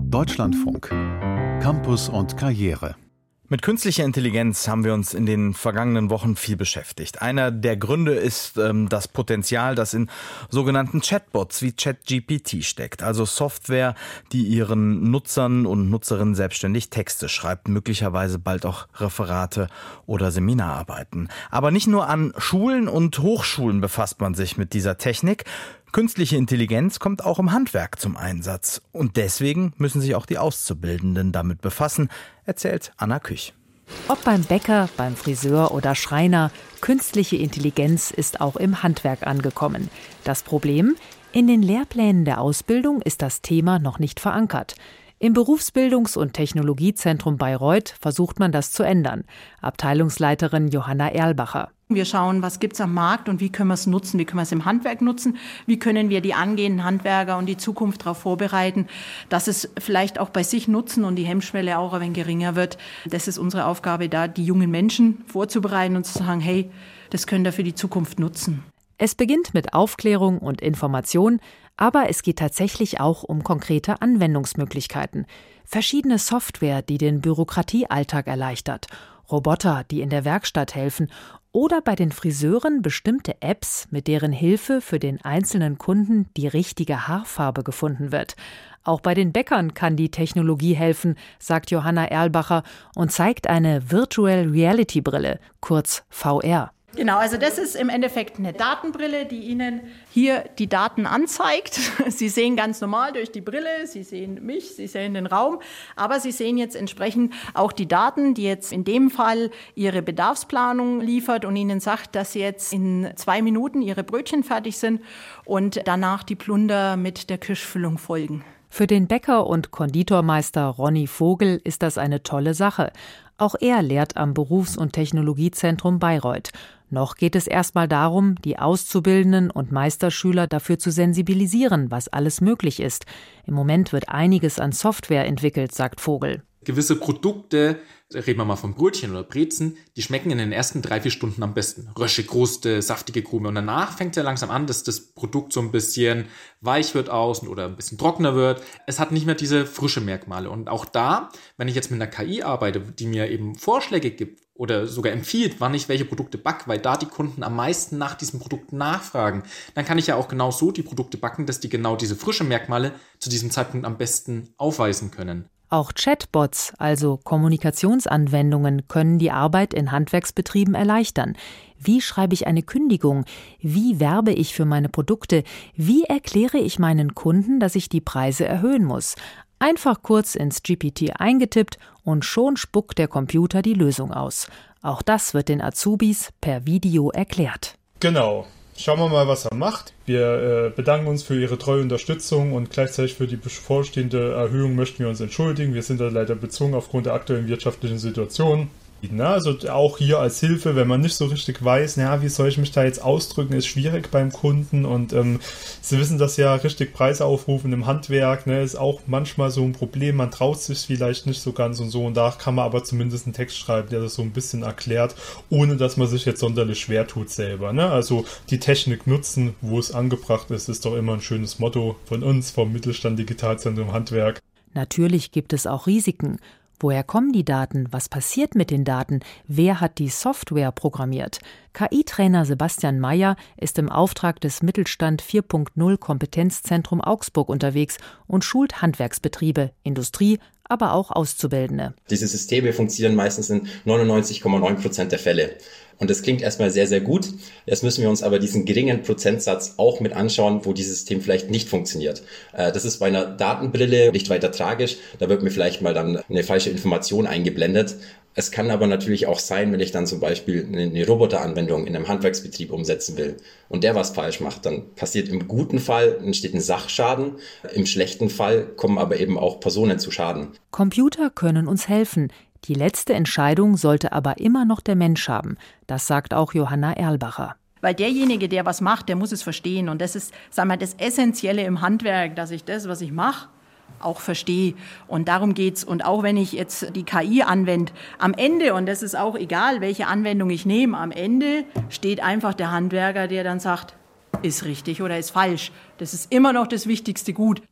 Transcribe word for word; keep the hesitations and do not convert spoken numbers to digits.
Deutschlandfunk. Campus und Karriere. Mit künstlicher Intelligenz haben wir uns in den vergangenen Wochen viel beschäftigt. Einer der Gründe ist ähm, das Potenzial, das in sogenannten Chatbots wie ChatGPT steckt. Also Software, die ihren Nutzern und Nutzerinnen selbstständig Texte schreibt, möglicherweise bald auch Referate oder Seminararbeiten. Aber nicht nur an Schulen und Hochschulen befasst man sich mit dieser Technik. Künstliche Intelligenz kommt auch im Handwerk zum Einsatz. Und deswegen müssen sich auch die Auszubildenden damit befassen, erzählt Anna Küch. Ob beim Bäcker, beim Friseur oder Schreiner, künstliche Intelligenz ist auch im Handwerk angekommen. Das Problem? In den Lehrplänen der Ausbildung ist das Thema noch nicht verankert. Im Berufsbildungs- und Technologiezentrum Bayreuth versucht man das zu ändern. Abteilungsleiterin Johanna Erlbacher. Wir schauen, was gibt es am Markt und wie können wir es nutzen, wie können wir es im Handwerk nutzen, wie können wir die angehenden Handwerker und die Zukunft darauf vorbereiten, dass es vielleicht auch bei sich nutzen und die Hemmschwelle auch ein wenig geringer wird. Das ist unsere Aufgabe, da die jungen Menschen vorzubereiten und zu sagen, hey, das könnt ihr für die Zukunft nutzen. Es beginnt mit Aufklärung und Information, aber es geht tatsächlich auch um konkrete Anwendungsmöglichkeiten. Verschiedene Software, die den Bürokratiealltag erleichtert, Roboter, die in der Werkstatt helfen oder bei den Friseuren bestimmte Apps, mit deren Hilfe für den einzelnen Kunden die richtige Haarfarbe gefunden wird. Auch bei den Bäckern kann die Technologie helfen, sagt Johanna Erlbacher und zeigt eine Virtual Reality Brille, kurz V R. Genau, also das ist im Endeffekt eine Datenbrille, die Ihnen hier die Daten anzeigt. Sie sehen ganz normal durch die Brille, Sie sehen mich, Sie sehen den Raum, aber Sie sehen jetzt entsprechend auch die Daten, die jetzt in dem Fall Ihre Bedarfsplanung liefert und Ihnen sagt, dass jetzt in zwei Minuten Ihre Brötchen fertig sind und danach die Plunder mit der Kirschfüllung folgen. Für den Bäcker und Konditormeister Ronny Vogel ist das eine tolle Sache. Auch er lehrt am Berufs- und Technologiezentrum Bayreuth. Noch geht es erstmal darum, die Auszubildenden und Meisterschüler dafür zu sensibilisieren, was alles möglich ist. Im Moment wird einiges an Software entwickelt, sagt Vogel. Gewisse Produkte, reden wir mal von Brötchen oder Brezen, die schmecken in den ersten drei, vier Stunden am besten. Rösche, Kruste, saftige Krume. Und danach fängt es ja langsam an, dass das Produkt so ein bisschen weich wird außen oder ein bisschen trockener wird. Es hat nicht mehr diese frische Merkmale. Und auch da, wenn ich jetzt mit einer K I arbeite, die mir eben Vorschläge gibt oder sogar empfiehlt, wann ich welche Produkte backe, weil da die Kunden am meisten nach diesen Produkten nachfragen, dann kann ich ja auch genau so die Produkte backen, dass die genau diese frischen Merkmale zu diesem Zeitpunkt am besten aufweisen können. Auch Chatbots, also Kommunikationsanwendungen, können die Arbeit in Handwerksbetrieben erleichtern. Wie schreibe ich eine Kündigung? Wie werbe ich für meine Produkte? Wie erkläre ich meinen Kunden, dass ich die Preise erhöhen muss? Einfach kurz ins G P T eingetippt und schon spuckt der Computer die Lösung aus. Auch das wird den Azubis per Video erklärt. Genau. Schauen wir mal, was er macht. Wir äh, bedanken uns für Ihre treue Unterstützung und gleichzeitig für die bevorstehende Erhöhung möchten wir uns entschuldigen. Wir sind da leider bezwungen aufgrund der aktuellen wirtschaftlichen Situation. Na, also auch hier als Hilfe, wenn man nicht so richtig weiß, na, wie soll ich mich da jetzt ausdrücken, ist schwierig beim Kunden und ähm, Sie wissen das ja, richtig Preise aufrufen im Handwerk, ne, ist auch manchmal so ein Problem, man traut sich vielleicht nicht so ganz und so und da kann man aber zumindest einen Text schreiben, der das so ein bisschen erklärt, ohne dass man sich jetzt sonderlich schwer tut selber, ne, also die Technik nutzen, wo es angebracht ist, ist doch immer ein schönes Motto von uns, vom Mittelstand Digitalzentrum Handwerk. Natürlich gibt es auch Risiken. Woher kommen die Daten? Was passiert mit den Daten? Wer hat die Software programmiert? K I-Trainer Sebastian Mayer ist im Auftrag des Mittelstand vier Punkt null Kompetenzzentrum Augsburg unterwegs und schult Handwerksbetriebe, Industrie, aber auch Auszubildende. Diese Systeme funktionieren meistens in neunundneunzig Komma neun Prozent der Fälle. Und das klingt erstmal sehr, sehr gut. Jetzt müssen wir uns aber diesen geringen Prozentsatz auch mit anschauen, wo dieses System vielleicht nicht funktioniert. Das ist bei einer Datenbrille nicht weiter tragisch. Da wird mir vielleicht mal dann eine falsche Information eingeblendet. Es kann aber natürlich auch sein, wenn ich dann zum Beispiel eine Roboteranwendung in einem Handwerksbetrieb umsetzen will und der was falsch macht, dann passiert im guten Fall, entsteht ein Sachschaden, im schlechten Fall kommen aber eben auch Personen zu Schaden. Computer können uns helfen. Die letzte Entscheidung sollte aber immer noch der Mensch haben. Das sagt auch Johanna Erlbacher. Weil derjenige, der was macht, der muss es verstehen. Und das ist, sagen wir, das Essentielle im Handwerk, dass ich das, was ich mache, auch verstehe. Und darum geht's. Und auch wenn ich jetzt die K I anwende, am Ende, und das ist auch egal, welche Anwendung ich nehme, am Ende steht einfach der Handwerker, der dann sagt, ist richtig oder ist falsch. Das ist immer noch das wichtigste Gut.